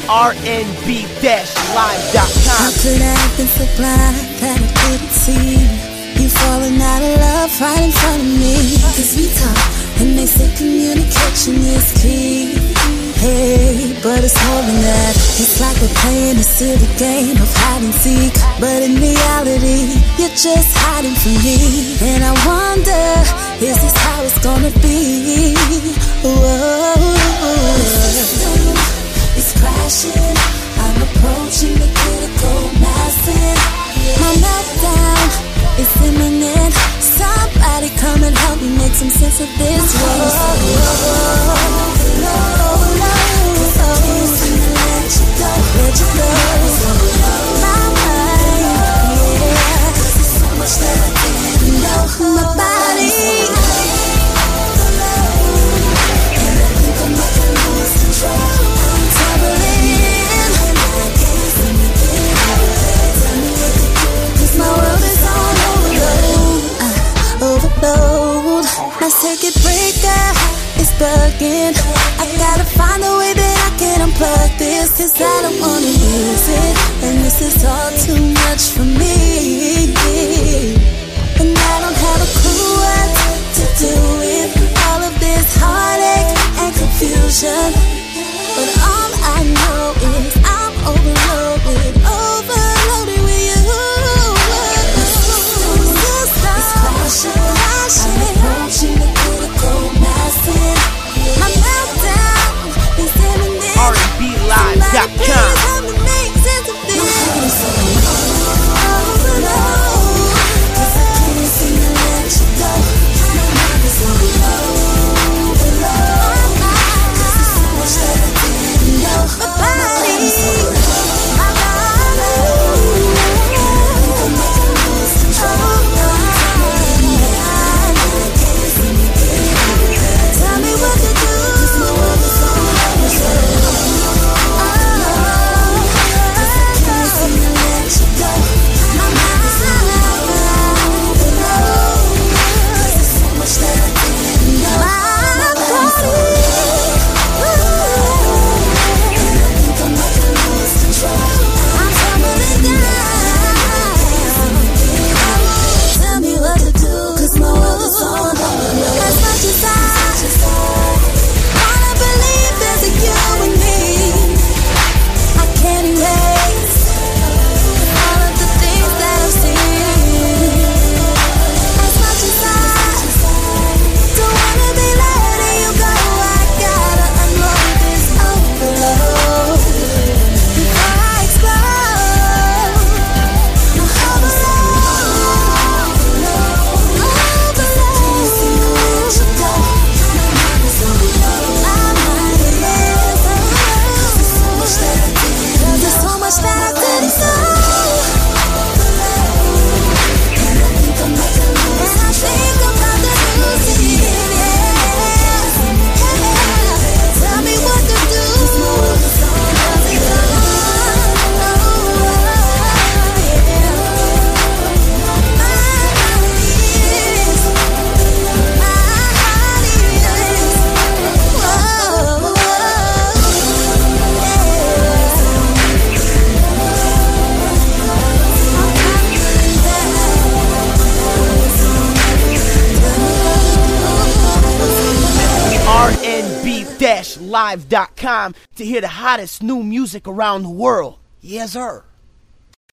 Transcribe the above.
rnb-live.com. How could I have been so blind that I couldn't see you falling out of love right in front of me? Cause we talk and they say communication is key. Hey, but it's more than that. It's like we're playing a silly game of hide and seek, but in reality, you're just hiding from me. And I wonder, is this how it's gonna be? Whoa. It's crashing, I'm approaching the critical massing. My meltdown is imminent. Somebody come and help me make some sense of this. Let you go. My mind, yeah. There's so much that I didn't know. My body, and I think I'm about to lose control. Tumbling in, cause my world is on overload. My circuit breaker is bugging. I gotta find a way that I can unplug this, cause I don't wanna lose it, and this is all too much for me. And I don't have a clue what to do with all of this heartache and confusion. But all I know is I'm overloaded with you. It's crashing, I'm approaching the critical massing. My meltdown is imminent. rnb-live.com. rnb-live.com to hear the hottest new music around the world. Yes, sir.